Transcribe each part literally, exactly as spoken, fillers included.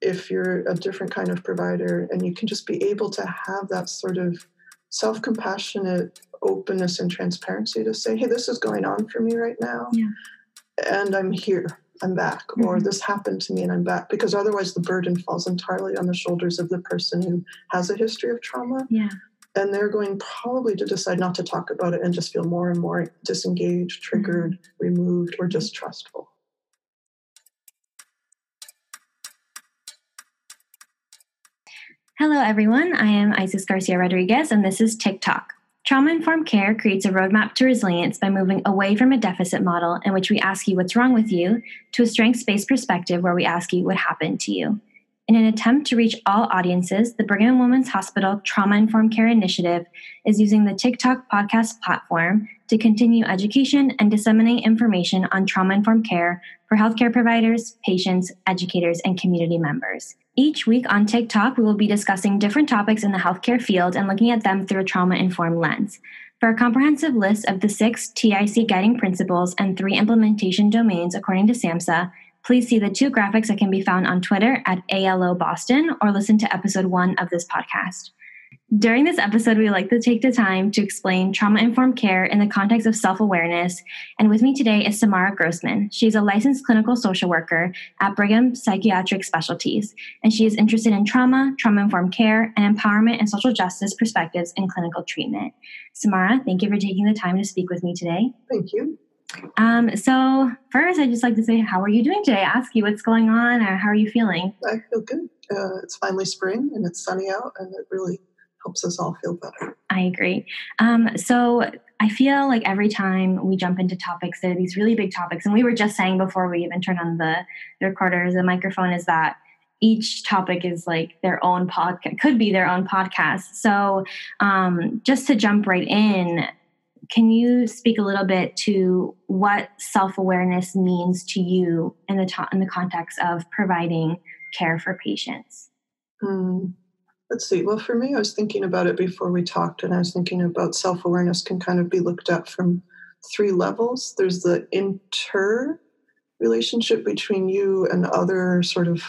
if you're a different kind of provider, and you can just be able to have that sort of self-compassionate openness and transparency to say, hey, this is going on for me right now. Yeah. And I'm here, I'm back, mm-hmm. or this happened to me and I'm back, because otherwise the burden falls entirely on the shoulders of the person who has a history of trauma. Yeah. And they're going probably to decide not to talk about it and just feel more and more disengaged, triggered, mm-hmm. removed, or distrustful. Hello, everyone. I am Isis Garcia Rodriguez, and this is TikTok. Trauma-informed care creates a roadmap to resilience by moving away from a deficit model in which we ask you what's wrong with you to a strengths-based perspective where we ask you what happened to you. In an attempt to reach all audiences, the Brigham and Women's Hospital Trauma-Informed Care Initiative is using the TikTok podcast platform to continue education and disseminate information on trauma-informed care for healthcare providers, patients, educators, and community members. Each week on TikTok, we will be discussing different topics in the healthcare field and looking at them through a trauma-informed lens. For a comprehensive list of the six T I C guiding principles and three implementation domains according to SAMHSA, please see the two graphics that can be found on Twitter at A L O Boston or listen to episode one of this podcast. During this episode, we like to take the time to explain trauma-informed care in the context of self-awareness. And with me today is Samara Grossman. She's a licensed clinical social worker at Brigham Psychiatric Specialties, and she is interested in trauma, trauma-informed care, and empowerment and social justice perspectives in clinical treatment. Samara, thank you for taking the time to speak with me today. Thank you. Um, so first, I'd just like to say, how are you doing today? Ask you what's going on, or how are you feeling? I feel good. Uh, it's finally spring, and it's sunny out, and it really helps us all feel better. I agree. Um, so I feel like every time we jump into topics, there are these really big topics. And we were just saying before we even turned on the, the recorder, the microphone, is that each topic is like their own podcast, could be their own podcast. So um, just to jump right in, can you speak a little bit to what self-awareness means to you in the to- in the context of providing care for patients? Mm. Let's see. Well, for me, I was thinking about it before we talked, and I was thinking about self-awareness can kind of be looked at from three levels. There's the inter relationship between you and other sort of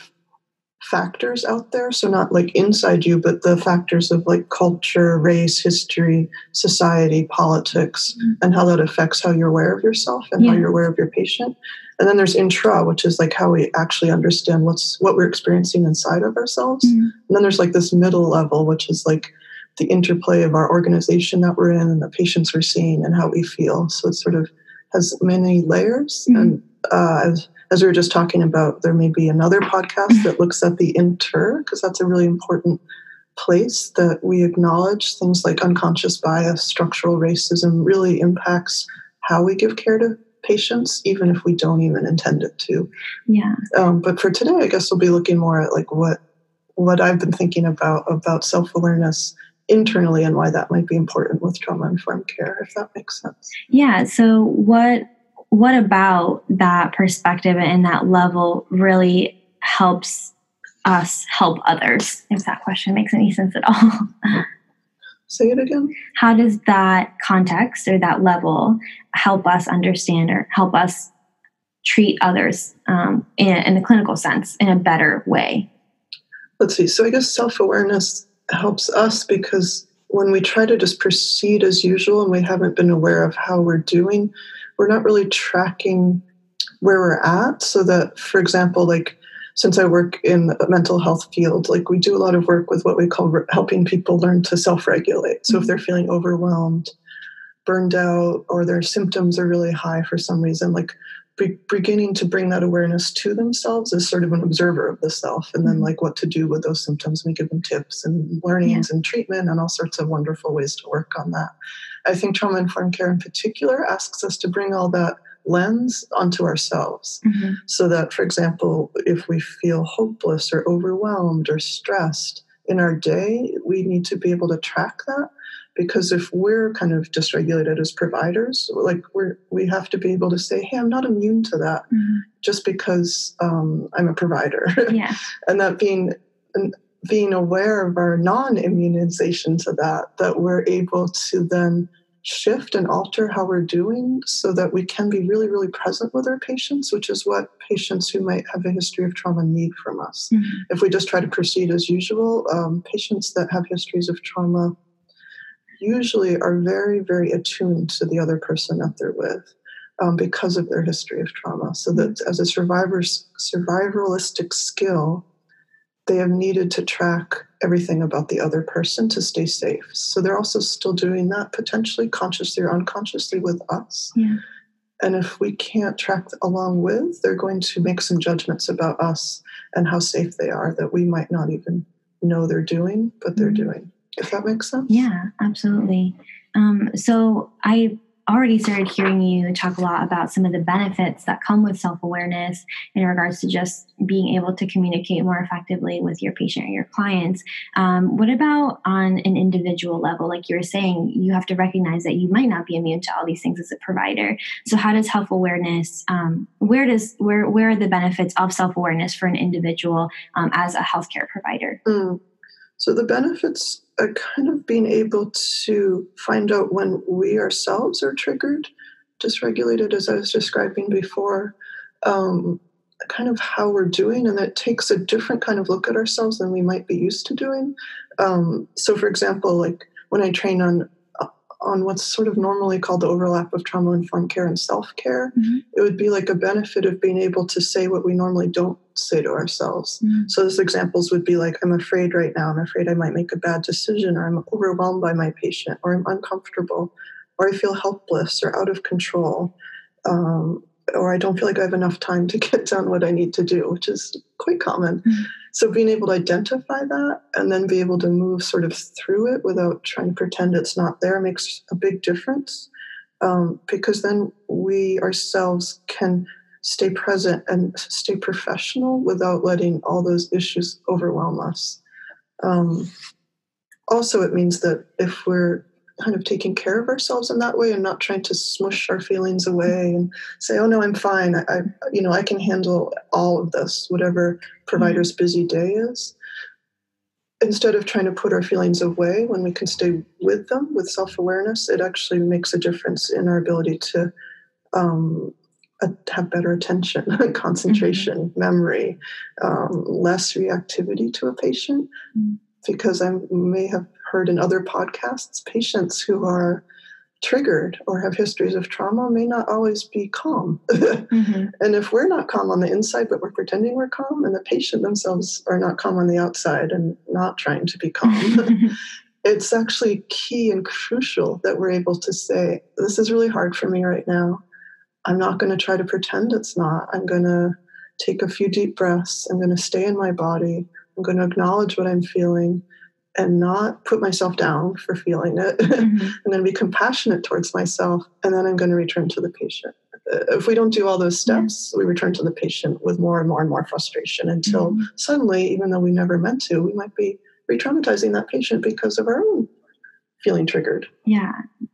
factors out there. So not like inside you, but the factors of like culture, race, history, society, politics, mm-hmm. and how that affects how you're aware of yourself and yeah. how you're aware of your patient. And then there's intra, which is like how we actually understand what's what we're experiencing inside of ourselves. Mm-hmm. And then there's like this middle level, which is like the interplay of our organization that we're in and the patients we're seeing and how we feel. So it sort of has many layers. Mm-hmm. And uh, as, as we were just talking about, there may be another podcast that looks at the inter, because that's a really important place that we acknowledge things like unconscious bias, structural racism really impacts how we give care to patients, even if we don't even intend it to. Yeah. Um, but for today, I guess we'll be looking more at like what what I've been thinking about about self-awareness internally and why that might be important with trauma-informed care, if that makes sense. Yeah. So what what about that perspective and that level really helps us help others? If that question makes any sense at all. Say it again. How does that context or that level help us understand or help us treat others um, in, a, in a clinical sense in a better way? Let's see. So I guess self-awareness helps us because when we try to just proceed as usual and we haven't been aware of how we're doing, we're not really tracking where we're at. So that, for example, like since I work in the mental health field, like we do a lot of work with what we call re- helping people learn to self-regulate. So mm-hmm. if they're feeling overwhelmed, burned out, or their symptoms are really high for some reason, like be- beginning to bring that awareness to themselves as sort of an observer of the self, and then like what to do with those symptoms. We give them tips and learnings yeah. and treatment and all sorts of wonderful ways to work on that. I think trauma-informed care in particular asks us to bring all that lens onto ourselves. Mm-hmm. So that, for example, if we feel hopeless or overwhelmed or stressed in our day, we need to be able to track that. Because if we're kind of dysregulated as providers, like we're, we have to be able to say, hey, I'm not immune to that mm-hmm. just because um, I'm a provider. Yeah. And that being being aware of our non-immunization to that, that we're able to then shift and alter how we're doing so that we can be really, really present with our patients, which is what patients who might have a history of trauma need from us. Mm-hmm. If we just try to proceed as usual, um, patients that have histories of trauma usually are very, very attuned to the other person that they're with um, because of their history of trauma. So that as a survivor's survivalistic skill, they have needed to track everything about the other person to stay safe. So they're also still doing that potentially consciously or unconsciously with us. Yeah. And if we can't track along with, they're going to make some judgments about us and how safe they are that we might not even know they're doing, but they're mm-hmm. doing. If that makes sense? Yeah, absolutely. Um, so I already started hearing you talk a lot about some of the benefits that come with self-awareness in regards to just being able to communicate more effectively with your patient or your clients. Um, what about on an individual level? Like you were saying, you have to recognize that you might not be immune to all these things as a provider. So how does self-awareness, um, where does where where are the benefits of self-awareness for an individual um, as a healthcare provider? Mm. So the benefits are kind of being able to find out when we ourselves are triggered, dysregulated, as I was describing before, um, kind of how we're doing. And that takes a different kind of look at ourselves than we might be used to doing. Um, so, for example, like when I train on on what's sort of normally called the overlap of trauma-informed care and self-care, mm-hmm. it would be like a benefit of being able to say what we normally don't say to ourselves. Mm-hmm. So those examples would be like, I'm afraid right now, I'm afraid I might make a bad decision, or I'm overwhelmed by my patient, or I'm uncomfortable, or I feel helpless or out of control, um, or I don't feel like I have enough time to get done what I need to do, which is quite common. Mm-hmm. So being able to identify that and then be able to move sort of through it without trying to pretend it's not there makes a big difference, um, because then we ourselves can stay present and stay professional without letting all those issues overwhelm us. Um, also, it means that if we're kind of taking care of ourselves in that way and not trying to smush our feelings away and say, oh no, I'm fine. I, I you know, I can handle all of this, whatever provider's busy day is. Instead of trying to put our feelings away when we can stay with them with self-awareness, it actually makes a difference in our ability to um, uh, have better attention, concentration, mm-hmm. memory, um, less reactivity to a patient. Mm-hmm. Because I may have heard in other podcasts, patients who are triggered or have histories of trauma may not always be calm. Mm-hmm. And if we're not calm on the inside, but we're pretending we're calm, and the patient themselves are not calm on the outside and not trying to be calm, it's actually key and crucial that we're able to say, this is really hard for me right now. I'm not going to try to pretend it's not. I'm going to take a few deep breaths. I'm going to stay in my body. I'm going to acknowledge what I'm feeling and not put myself down for feeling it. Mm-hmm. I'm going to be compassionate towards myself, and then I'm going to return to the patient. If we don't do all those steps, yeah. we return to the patient with more and more and more frustration until mm-hmm. suddenly, even though we never meant to, we might be re-traumatizing that patient because of our own feeling triggered. Yeah.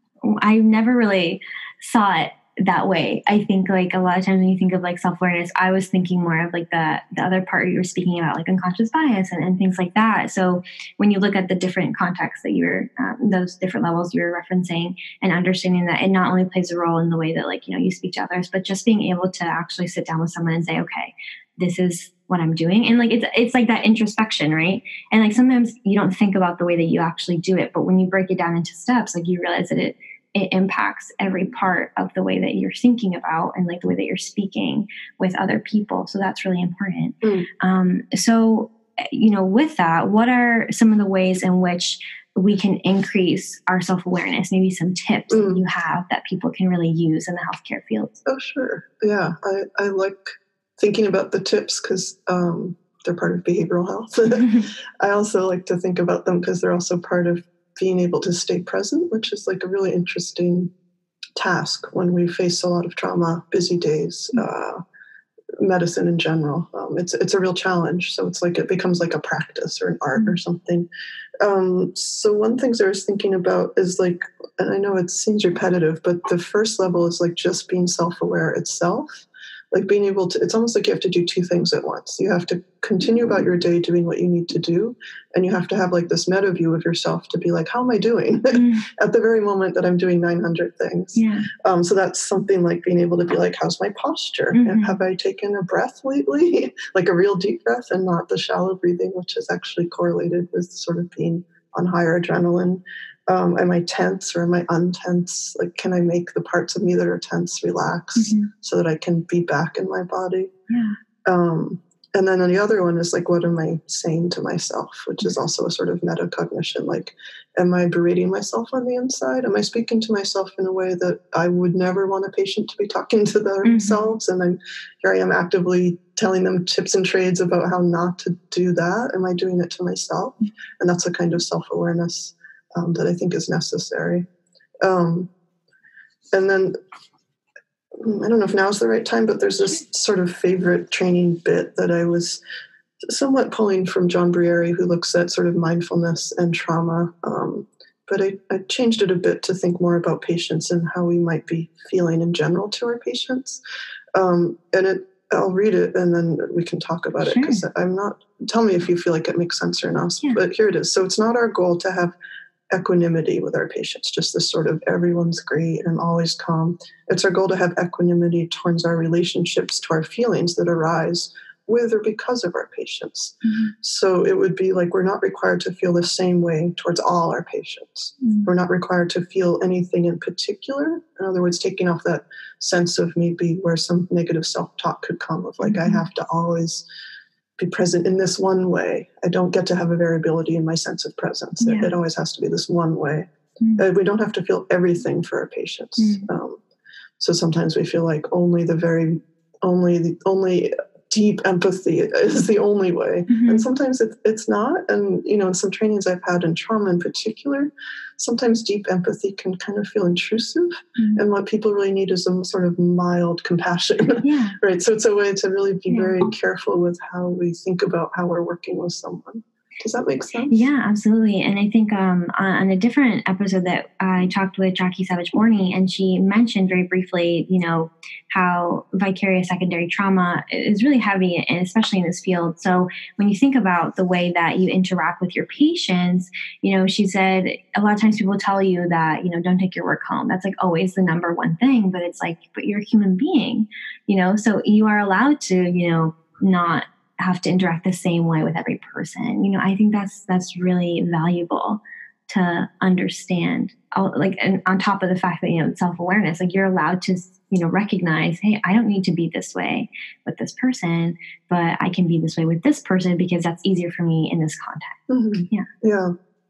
I never really saw it that way. I think like a lot of times when you think of like self-awareness, I was thinking more of like the, the other part you were speaking about, like unconscious bias and, and things like that. So when you look at the different contexts that you're, um, those different levels you were referencing, and understanding that it not only plays a role in the way that like, you know, you speak to others, but just being able to actually sit down with someone and say, okay, this is what I'm doing. And like, it's, it's like that introspection, right? And like, sometimes you don't think about the way that you actually do it, but when you break it down into steps, like you realize that it, it impacts every part of the way that you're thinking about and like the way that you're speaking with other people. So that's really important. Mm. Um, so, you know, with that, what are some of the ways in which we can increase our self-awareness? Maybe some tips mm. that you have that people can really use in the healthcare field. Oh, sure. Yeah. I, I like thinking about the tips because um, they're part of behavioral health. I also like to think about them because they're also part of being able to stay present, which is like a really interesting task when we face a lot of trauma, busy days, uh, medicine in general. Um, it's it's a real challenge. So it's like it becomes like a practice or an art or something. Um, so one thing I was thinking about is like, and I know it seems repetitive, but the first level is like just being self-aware itself. like being able to, it's almost like you have to do two things at once. You have to continue about your day doing what you need to do. And you have to have like this meta view of yourself to be like, how am I doing mm. at the very moment that I'm doing nine hundred things? Yeah. Um, so that's something like being able to be like, how's my posture? Mm-hmm. Have I taken a breath lately? Like a real deep breath and not the shallow breathing, which is actually correlated with sort of being on higher adrenaline. Um, am I tense or am I untense? Like, can I make the parts of me that are tense relax mm-hmm. so that I can be back in my body? Yeah. Um, and then the other one is like, what am I saying to myself? Which is also a sort of metacognition. Like, am I berating myself on the inside? Am I speaking to myself in a way that I would never want a patient to be talking to themselves? Mm-hmm. And I'm, here I am actively telling them tips and trades about how not to do that. Am I doing it to myself? Mm-hmm. And that's a kind of self-awareness Um, that I think is necessary. Um, and then, I don't know if now's the right time, but there's this sort of favorite training bit that I was somewhat pulling from John Briere, who looks at sort of mindfulness and trauma. Um, but I, I changed it a bit to think more about patients and how we might be feeling in general to our patients. Um, and it, I'll read it and then we can talk about sure. it, because I'm not, tell me if you feel like it makes sense or not. Yeah. But here it is. So it's not our goal to have equanimity with our patients, just this sort of everyone's great and always calm. It's our goal to have equanimity towards our relationships, to our feelings that arise with or because of our patients. Mm-hmm. So it would be like, we're not required to feel the same way towards all our patients. Mm-hmm. We're not required to feel anything in particular. In other words, taking off that sense of maybe where some negative self-talk could come of like, mm-hmm. I have to always be present in this one way. I don't get to have a variability in my sense of presence. Yeah. It, it always has to be this one way. Mm. Uh, we don't have to feel everything for our patients. Mm. Um, so sometimes we feel like only the very, only the only deep empathy is the only way. Mm-hmm. And sometimes it, it's not. And, you know, in some trainings I've had in trauma in particular, sometimes deep empathy can kind of feel intrusive. Mm-hmm. And what people really need is some sort of mild compassion. Yeah. Right. So it's a way to really be yeah. very careful with how we think about how we're working with someone. Does that make sense? Yeah, absolutely. And I think um, on a different episode that I talked with Jackie Savage-Morney, and she mentioned very briefly, you know, how vicarious secondary trauma is really heavy, and especially in this field. So when you think about the way that you interact with your patients, you know, she said a lot of times people tell you that, you know, don't take your work home. That's like always the number one thing, but it's like, but you're a human being, you know, so you are allowed to, you know, not have to interact the same way with every person. You know, I think that's that's really valuable to understand. I'll, like, and on top of the fact that, you know, self-awareness, like you're allowed to, you know, recognize, hey, I don't need to be this way with this person, but I can be this way with this person because that's easier for me in this context. Mm-hmm. Yeah. Yeah.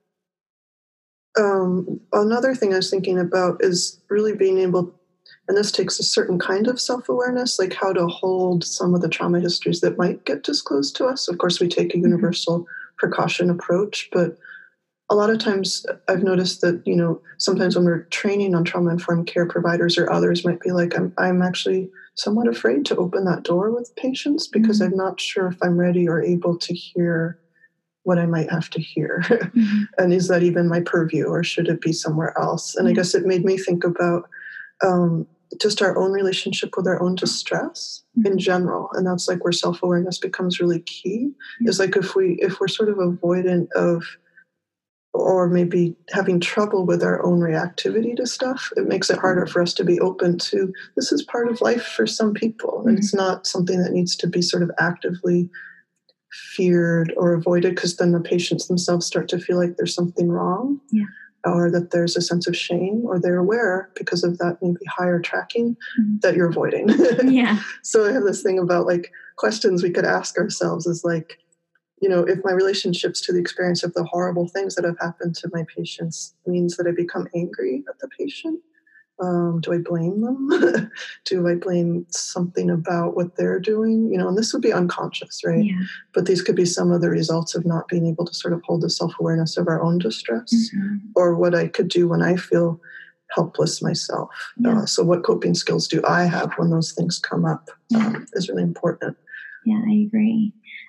Um, another thing I was thinking about is really being able, and this takes a certain kind of self-awareness, like how to hold some of the trauma histories that might get disclosed to us. Of course, we take a universal mm-hmm. precaution approach, but a lot of times I've noticed that, you know, sometimes when we're training on trauma-informed care, providers or others might be like, I'm, I'm actually somewhat afraid to open that door with patients because mm-hmm. I'm not sure if I'm ready or able to hear what I might have to hear. Mm-hmm. And is that even my purview, or should it be somewhere else? And yeah. I guess it made me think about um, just our own relationship with our own distress mm-hmm. in general. And that's like where self-awareness becomes really key. Mm-hmm. Is like if we, if we're sort of avoidant of, or maybe having trouble with our own reactivity to stuff, it makes it harder for us to be open to, this is part of life for some people. Mm-hmm. And it's not something that needs to be sort of actively feared or avoided, because then the patients themselves start to feel like there's something wrong. Yeah. Or that there's a sense of shame, or they're aware because of that maybe higher tracking mm-hmm. that you're avoiding. Yeah. So I have this thing about like questions we could ask ourselves is like, you know, if my relationships to the experience of the horrible things that have happened to my patients means that I become angry at the patient, um, do I blame them? Do I blame something about what they're doing? You know, and this would be unconscious, right? Yeah. But these could be some of the results of not being able to sort of hold the self-awareness of our own distress, mm-hmm. or what I could do when I feel helpless myself. Yeah. Uh, so what coping skills do I have when those things come up um, is really important. Yeah, I agree.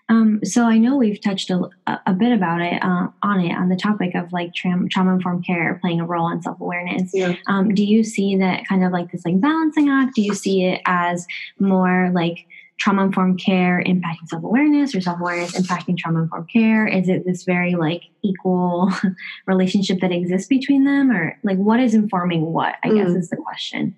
Um, so I know we've touched a, a bit about it uh, on it on the topic of like tra- trauma informed care playing a role in self awareness. Yeah. Um, do you see that kind of like this like balancing act? Do you see it as more like trauma informed care impacting self awareness, or self awareness impacting trauma informed care? Is it this very like equal relationship that exists between them, or like what is informing what? I mm. guess is the question.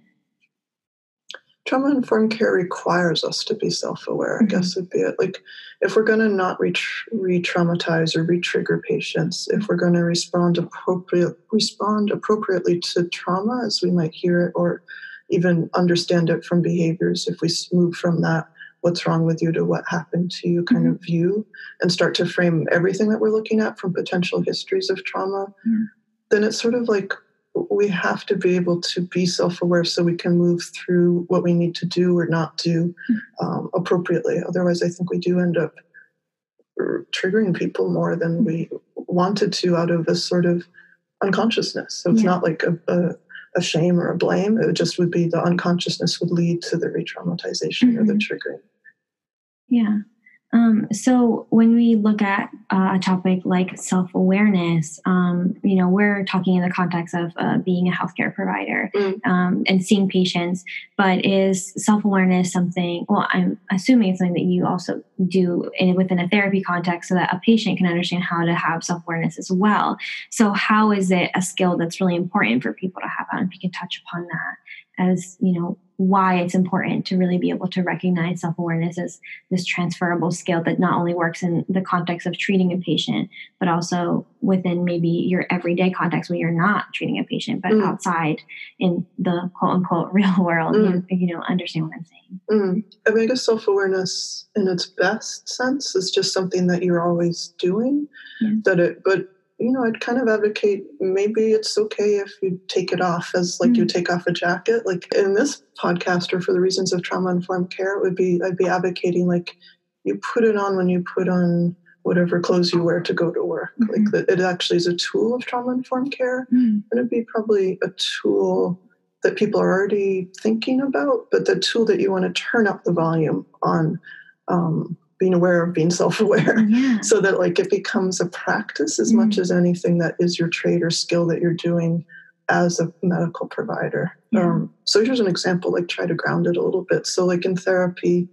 Trauma-informed care requires us to be self-aware, mm-hmm. I guess would be it. Like, if we're going to not re- re-traumatize or re-trigger patients, if we're going to respond appropriate, respond appropriately to trauma as we might hear it, or even understand it from behaviors, if we move from that what's wrong with you to what happened to you kind mm-hmm. of view, and start to frame everything that we're looking at from potential histories of trauma, mm-hmm. then it's sort of like we have to be able to be self-aware so we can move through what we need to do or not do um, appropriately. Otherwise, I think we do end up triggering people more than we wanted to out of this sort of unconsciousness. So it's yeah. not like a, a, a shame or a blame. It just would be the unconsciousness would lead to the re-traumatization mm-hmm. or the triggering. Yeah. Um, so when we look at uh, a topic like self-awareness, um, you know, we're talking in the context of uh, being a healthcare provider mm. um, and seeing patients, but is self-awareness something, well, I'm assuming it's something that you also do in, within a therapy context so that a patient can understand how to have self-awareness as well. So how is it a skill that's really important for people to have? And if you can touch upon that as, you know, why it's important to really be able to recognize self-awareness as this transferable skill that not only works in the context of treating a patient, but also within maybe your everyday context when you're not treating a patient, but mm. outside in the quote unquote real world, mm. you, you know, understand what I'm saying. Mm. I mean, I guess self-awareness in its best sense is just something that you're always doing, yeah. that it, but you know, I'd kind of advocate maybe it's okay if you take it off as like mm. you take off a jacket. Like in this podcast, or for the reasons of trauma-informed care, it would be, I'd be advocating like you put it on when you put on whatever clothes you wear to go to work. Mm-hmm. Like that it actually is a tool of trauma-informed care. Mm. And it'd be probably a tool that people are already thinking about, but the tool that you want to turn up the volume on, um, being aware of being self-aware yeah. so that like it becomes a practice as mm. much as anything that is your trade or skill that you're doing as a medical provider. Yeah. Um, so here's an example, like try to ground it a little bit. So like in therapy,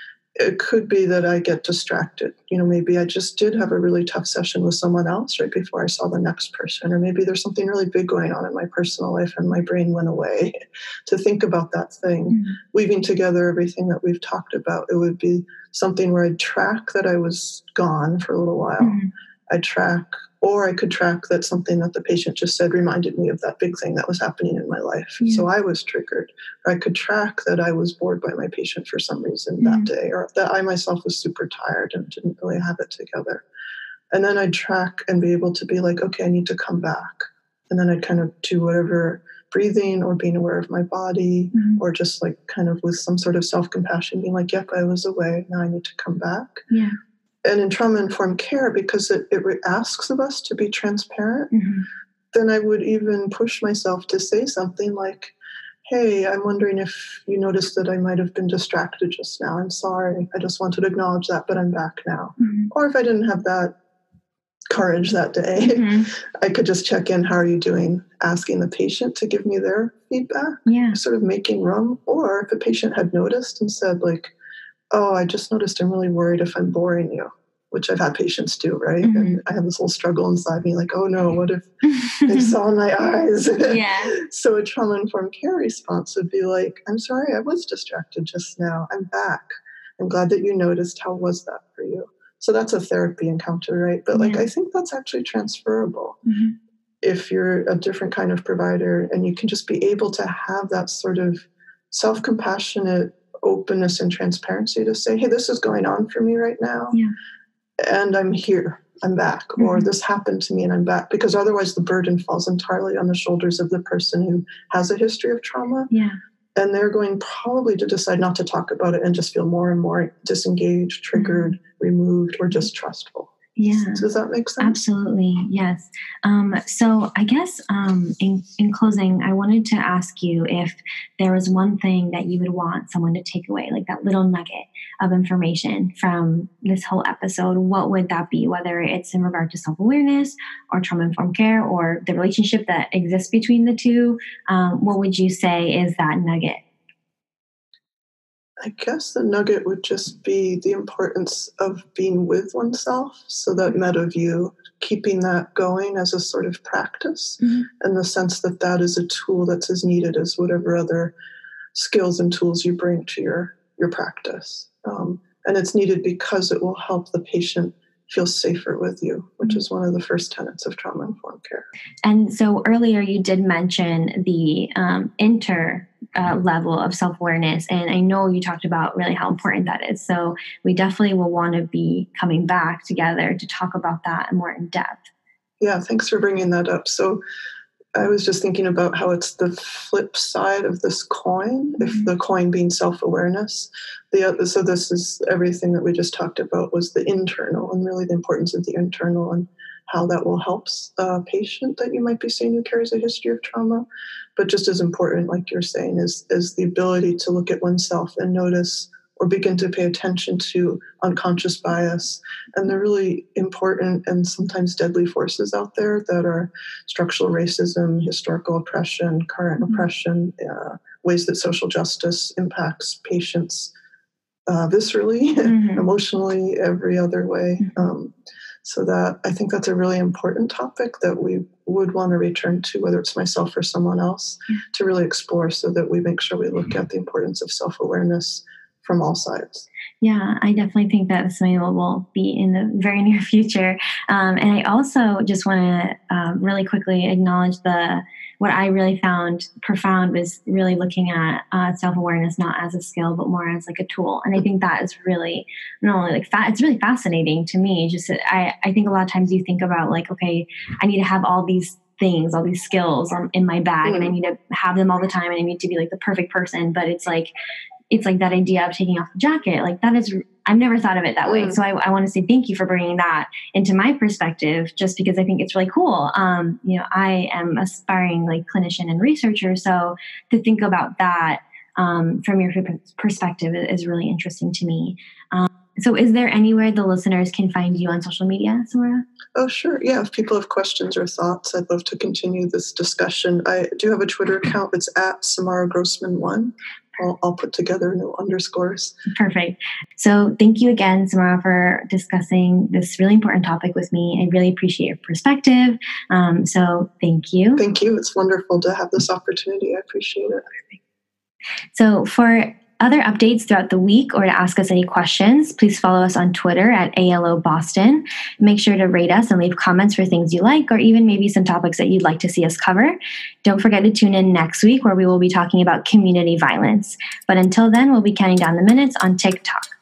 it could be that I get distracted. You know, maybe I just did have a really tough session with someone else right before I saw the next person, or maybe there's something really big going on in my personal life and my brain went away to think about that thing. Mm-hmm. Weaving together everything that we've talked about, it would be something where I'd track that I was gone for a little while. Mm-hmm. I'd track, or I could track that something that the patient just said reminded me of that big thing that was happening in my life. Yeah. So I was triggered. Or I could track that I was bored by my patient for some reason mm-hmm. that day, or that I myself was super tired and didn't really have it together. And then I'd track and be able to be like, okay, I need to come back. And then I'd kind of do whatever, breathing or being aware of my body, mm-hmm. or just like kind of with some sort of self-compassion, being like, yep, I was away. Now I need to come back. Yeah. And in trauma-informed care, because it, it asks of us to be transparent, mm-hmm. then I would even push myself to say something like, hey, I'm wondering if you noticed that I might have been distracted just now. I'm sorry. I just wanted to acknowledge that, but I'm back now. Mm-hmm. Or if I didn't have that courage that day, mm-hmm. I could just check in, how are you doing? Asking the patient to give me their feedback, yeah. sort of making room. Or if a patient had noticed and said like, oh, I just noticed I'm really worried if I'm boring you, which I've had patients do, right? Mm-hmm. And I have this whole struggle inside me, like, oh no, what if they saw in my eyes? Yeah. So a trauma-informed care response would be like, I'm sorry, I was distracted just now. I'm back. I'm glad that you noticed. How was that for you? So that's a therapy encounter, right? But like, yeah. I think that's actually transferable. Mm-hmm. If you're a different kind of provider and you can just be able to have that sort of self-compassionate openness and transparency to say, hey, this is going on for me right now. Yeah. And I'm here, I'm back, mm-hmm. or this happened to me and I'm back, because otherwise the burden falls entirely on the shoulders of the person who has a history of trauma. Yeah. And they're going probably to decide not to talk about it and just feel more and more disengaged, triggered, mm-hmm. removed, or distrustful. Yeah. Does that make sense? Absolutely. Yes. Um, so I guess um, in, in closing, I wanted to ask you if there was one thing that you would want someone to take away, like that little nugget of information from this whole episode. What would that be? Whether it's in regard to self-awareness or trauma-informed care or the relationship that exists between the two, um, what would you say is that nugget? I guess the nugget would just be the importance of being with oneself. So that meta view, keeping that going as a sort of practice, Mm-hmm. and the sense that that is a tool that's as needed as whatever other skills and tools you bring to your, your practice. Um, and it's needed because it will help the patient feel safer with you, which Mm-hmm. is one of the first tenets of trauma-informed care. And so earlier you did mention the um, inter uh, level of self-awareness. And I know you talked about really how important that is. So we definitely will want to be coming back together to talk about that more in depth. Yeah, thanks for bringing that up. So I was just thinking about how it's the flip side of this coin, mm-hmm. if the coin being self-awareness. The, so this is everything that we just talked about was the internal, and really the importance of the internal and how that will help a patient that you might be seeing who carries a history of trauma. But just as important, like you're saying, is, is the ability to look at oneself and notice or begin to pay attention to unconscious bias and the really important and sometimes deadly forces out there that are structural racism, historical oppression, current mm-hmm. oppression, uh, ways that social justice impacts patients uh, viscerally, mm-hmm. emotionally, every other way. Mm-hmm. Um, so that I think that's a really important topic that we would want to return to, whether it's myself or someone else, mm-hmm. to really explore so that we make sure we look at the importance of self-awareness from all sides. Yeah, I definitely think that something will be in the very near future. Um, and I also just want to uh, really quickly acknowledge the what I really found profound was really looking at uh, self-awareness not as a skill, but more as like a tool. And I think that is really not only like fa- it's really fascinating to me. Just I, I think a lot of times you think about like, okay, I need to have all these things, all these skills um, in my bag, mm. and I need to have them all the time, and I need to be like the perfect person. But it's like it's like that idea of taking off the jacket. Like that is, I've never thought of it that way. Mm. So I, I want to say thank you for bringing that into my perspective, just because I think it's really cool. Um, you know, I am aspiring like clinician and researcher. So to think about that um, from your perspective is really interesting to me. Um, so is there anywhere the listeners can find you on social media, Samara? Oh, sure. Yeah. If people have questions or thoughts, I'd love to continue this discussion. I do have a Twitter account. It's at Samara Grossman one. I'll, I'll put together no underscores. Perfect. So thank you again, Samara, for discussing this really important topic with me. I really appreciate your perspective. Um, so thank you. Thank you. It's wonderful to have this opportunity. I appreciate it. So for other updates throughout the week or to ask us any questions, please follow us on Twitter at A L O Boston. Make sure to rate us and leave comments for things you like or even maybe some topics that you'd like to see us cover. Don't forget to tune in next week where we will be talking about community violence. But until then, we'll be counting down the minutes on TikTok.